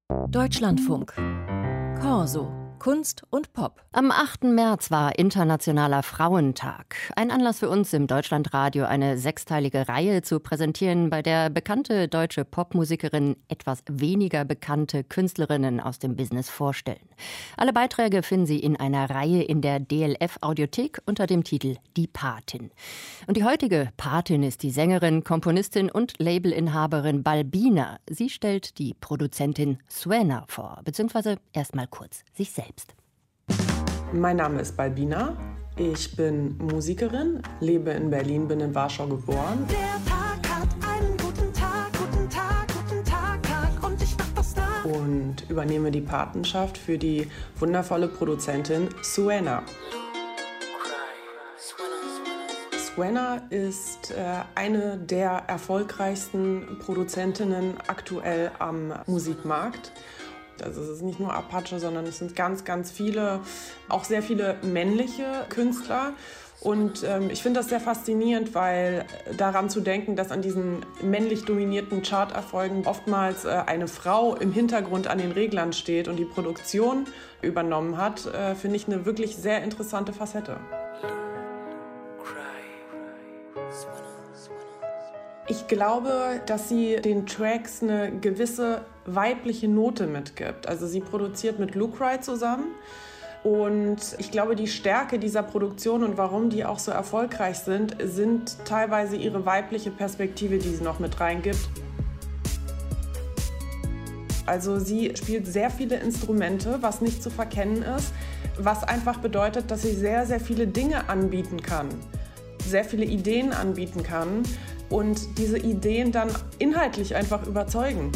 Deutschlandfunk. Corso. Kunst und Pop. Am 8. März war Internationaler Frauentag. Ein Anlass für uns im Deutschlandradio, eine sechsteilige Reihe zu präsentieren, bei der bekannte deutsche Popmusikerinnen etwas weniger bekannte Künstlerinnen aus dem Business vorstellen. Alle Beiträge finden Sie in einer Reihe in der DLF-Audiothek unter dem Titel Die Patin. Und die heutige Patin ist die Sängerin, Komponistin und Labelinhaberin Balbina. Sie stellt die Produzentin Suena vor, beziehungsweise erstmal kurz sich selbst. Mein Name ist Balbina, ich bin Musikerin, lebe in Berlin, bin in Warschau geboren. Der Tag hat einen guten Tag, guten Tag, guten Tag, Tag und ich mach das da. Und übernehme die Patenschaft für die wundervolle Produzentin Suena. Suena ist eine der erfolgreichsten Produzentinnen aktuell am Musikmarkt. Also es ist nicht nur Apache, sondern es sind ganz, ganz viele, auch sehr viele männliche Künstler. Und ich finde das sehr faszinierend, weil daran zu denken, dass an diesen männlich dominierten Charterfolgen oftmals eine Frau im Hintergrund an den Reglern steht und die Produktion übernommen hat, finde ich eine wirklich sehr interessante Facette. Ich glaube, dass sie den Tracks eine gewisse weibliche Note mitgibt. Also sie produziert mit Lucry zusammen und ich glaube, die Stärke dieser Produktion und warum die auch so erfolgreich sind teilweise ihre weibliche Perspektive, die sie noch mit reingibt. Also sie spielt sehr viele Instrumente, was nicht zu verkennen ist, was einfach bedeutet, dass sie sehr, sehr viele Dinge anbieten kann, sehr viele Ideen anbieten kann. Und diese Ideen dann inhaltlich einfach überzeugen.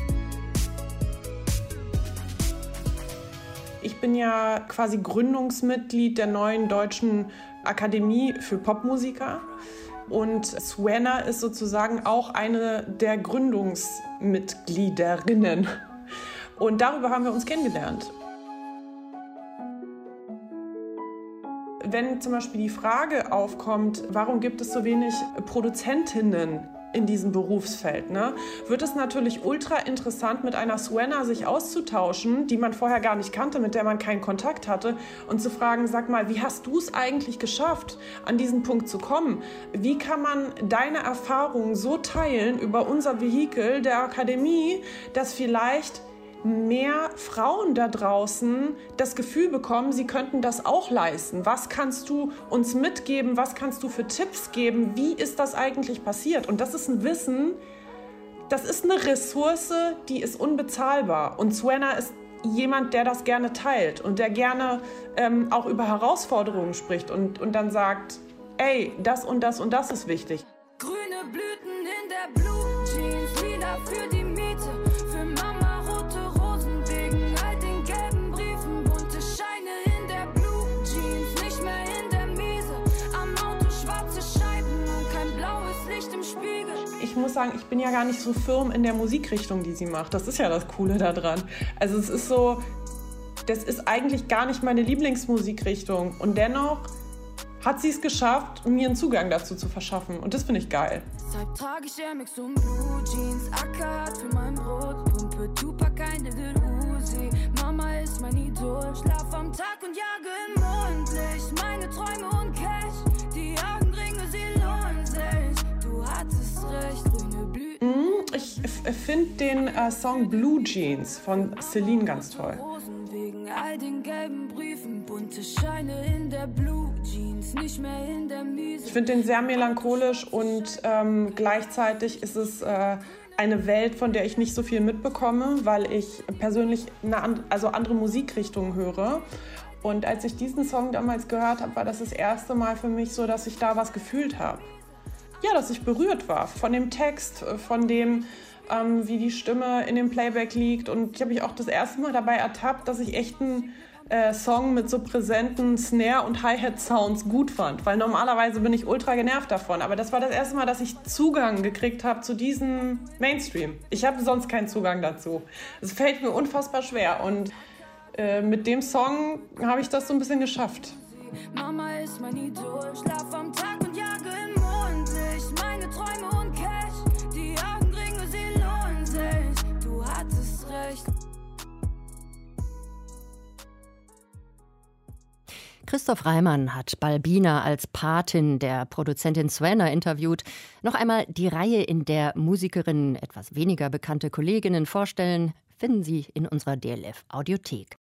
Ich bin ja quasi Gründungsmitglied der neuen Deutschen Akademie für Popmusiker. Und Suena ist sozusagen auch eine der Gründungsmitgliederinnen. Und darüber haben wir uns kennengelernt. Wenn zum Beispiel die Frage aufkommt, warum gibt es so wenig Produzentinnen in diesem Berufsfeld, wird es natürlich ultra interessant, mit einer Suena sich auszutauschen, die man vorher gar nicht kannte, mit der man keinen Kontakt hatte, und zu fragen, sag mal, wie hast du es eigentlich geschafft, an diesen Punkt zu kommen? Wie kann man deine Erfahrungen so teilen über unser Vehikel der Akademie, dass vielleicht mehr Frauen da draußen das Gefühl bekommen, sie könnten das auch leisten. Was kannst du uns mitgeben? Was kannst du für Tipps geben? Wie ist das eigentlich passiert? Und das ist ein Wissen, das ist eine Ressource, die ist unbezahlbar. Und Suena ist jemand, der das gerne teilt und der gerne auch über Herausforderungen spricht und dann sagt, ey, das und das und das ist wichtig. Grüne Blüten in der Blue Jeans, lila für die Miete, für Mama. Ich muss sagen, ich bin ja gar nicht so firm in der Musikrichtung, die sie macht. Das ist ja das Coole daran. Also es ist so, das ist eigentlich gar nicht meine Lieblingsmusikrichtung. Und dennoch hat sie es geschafft, mir einen Zugang dazu zu verschaffen. Und das finde ich geil. Deshalb trage ich Air Max und Blue Jeans, Acker für mein Brot, Pumpe Tupac, eine Lil Uzi. Mama ist mein Idol, schlaf am Tag und jage im Mondlicht. Meine Träume und Cash, die Augenringe, sie lohnen sich. Du hattest recht, grüne Blüten. Ich finde den Song Blue Jeans von Celine ganz toll. Wegen all den gelben Briefen, bunte Scheine in der Blue Jeans, nicht mehr in der Miese. Ich finde den sehr melancholisch und gleichzeitig ist es eine Welt, von der ich nicht so viel mitbekomme, weil ich persönlich andere Musikrichtungen höre. Und als ich diesen Song damals gehört habe, war das erste Mal für mich so, dass ich da was gefühlt habe. Ja, dass ich berührt war von dem Text, von dem, wie die Stimme in dem Playback liegt. Und ich habe mich auch das erste Mal dabei ertappt, dass ich echt einen Song mit so präsenten Snare- und Hi-Hat-Sounds gut fand. Weil normalerweise bin ich ultra genervt davon. Aber das war das erste Mal, dass ich Zugang gekriegt habe zu diesem Mainstream. Ich habe sonst keinen Zugang dazu. Es fällt mir unfassbar schwer. Und mit dem Song habe ich das so ein bisschen geschafft. Mama ist mein Idol, schlaf am Tag und jage im Mondlicht. Meine Träume und Cash, die Augenringe, sie lohnen sich. Du hattest recht. Christoph Reimann hat Balbina als Patin der Produzentin Suena interviewt. Noch einmal die Reihe, in der Musikerinnen etwas weniger bekannte Kolleginnen vorstellen, finden Sie in unserer DLF Audiothek.